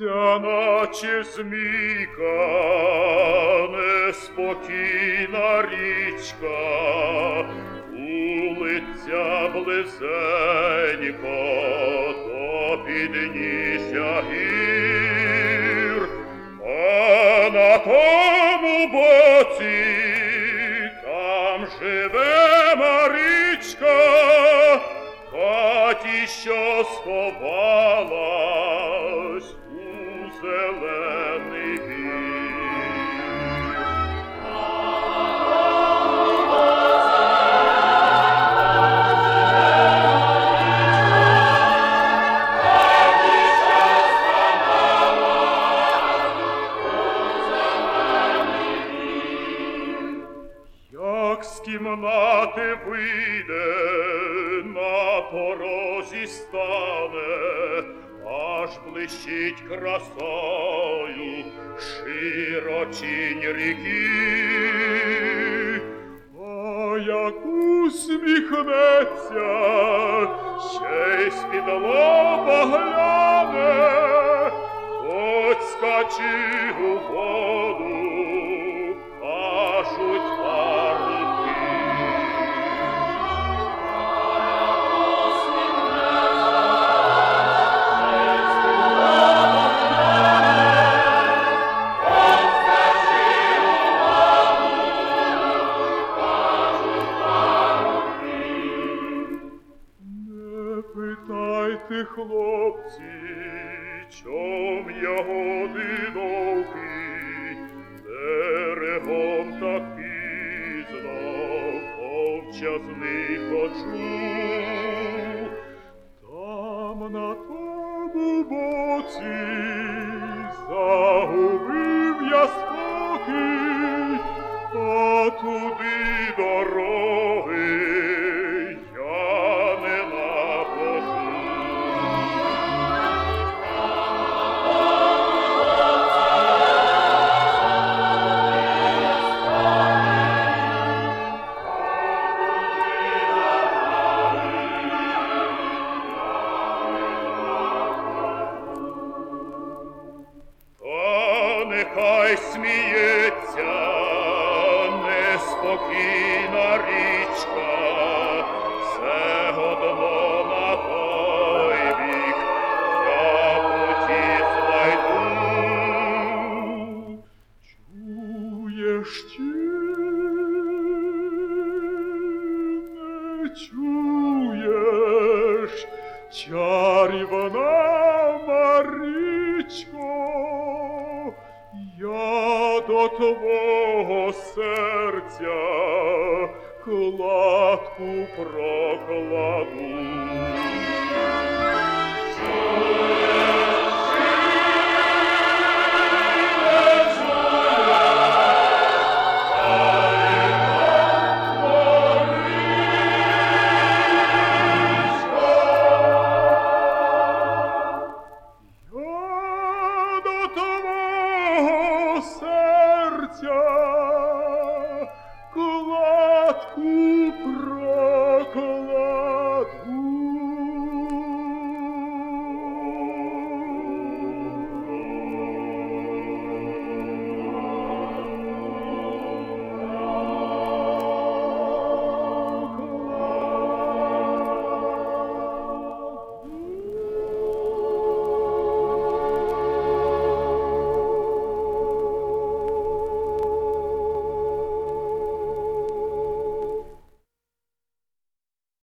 В'ється, наче змійка, неспокійна річка, улиця близенько до підніжжя гір, а на тому боці там живе Маричка, в хаті, що сховалась у зелений вір. Як з кімнати вийде, на порозі стане, аж блищить красою широчінь ріки. А як усміхнеться, ще й з-під лоба гляне, хоч скачи у воду, кажуть парубки. Не питайте, хлопці, чом ягоди довгі, берегом так пізно повчасний ходжу. Там на тому боці загубив я спокій, а туди дороги я не нахожу. Та нехай сміється неспокійна річка, все одно на той бік я потісла йду. Чуєш чи не чуєш, чарівна Маричко, я до твого серця кладку прокладу.